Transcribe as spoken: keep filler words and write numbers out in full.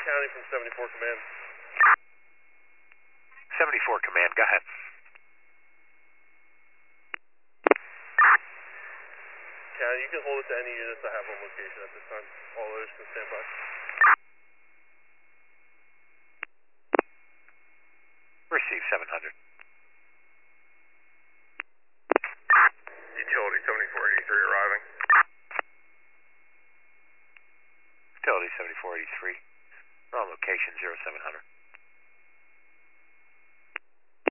County from seventy-four Command. seventy-four Command, go ahead. County, you can hold it to any units that have on location at this time. All others can stand by. Receive seven hundred. Utility seventy-four eighty-three arriving. Utility seventy-four eighty-three. We're on location zero seven hundred.